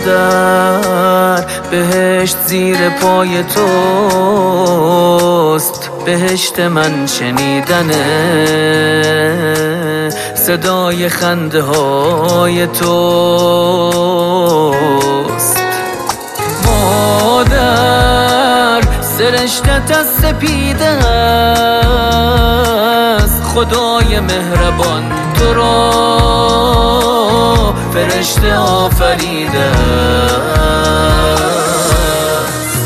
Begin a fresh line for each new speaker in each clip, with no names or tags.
مادر بهشت زیر پای توست، بهشت من شنیدنه صدای خنده های توست. مادر سرشتت از سپیده است، خدای مهربان تو را فرشته آفریده است.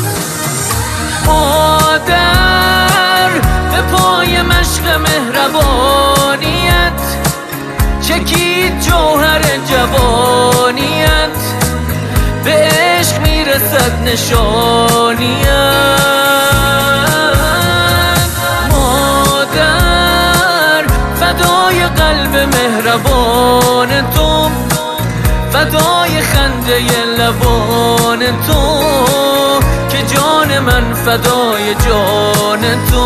مادر به پای مشق مهربانیت چکید جوهر جوانیت، به عشق میرسد نشانیت. مادر فدای قلب مهربان تو، فدای خنده لبان تو، که جان من فدای جان تو.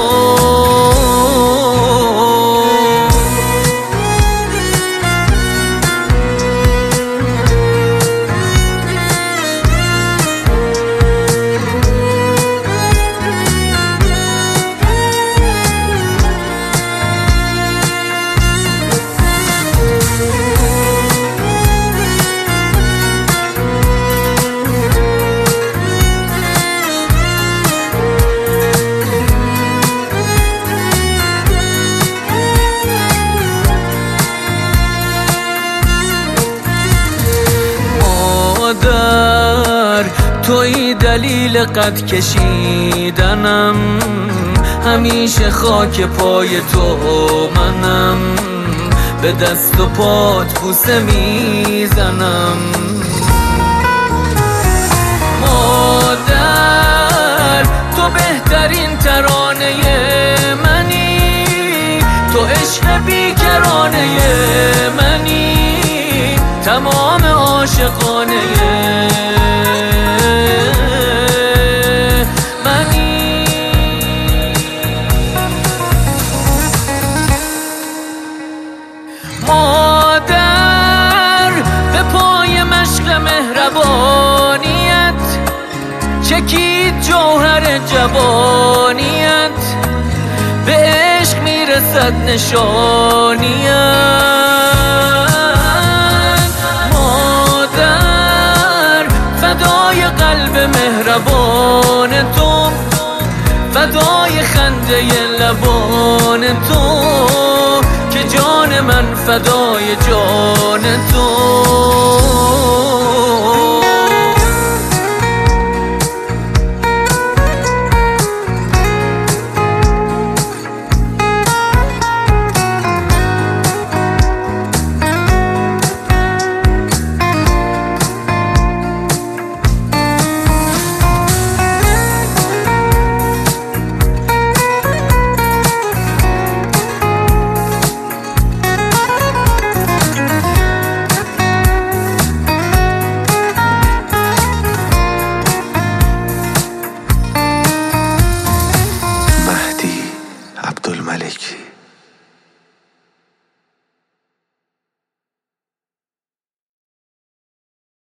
توی دلیل قد کشیدنم، همیشه خاک پای تو منم، به دست و پات بوسه میزنم. مادر تو بهترین ترانه منی، تو عشق بیکرانه منی، تمام عاشقانه منی. مادر به پای مشق مهربانیت چکید جوهر جوانیت، به عشق میرسد نشانیت. فدای قلب مهربان تو، فدای خنده لبان تو، که جان من فدای جان تو.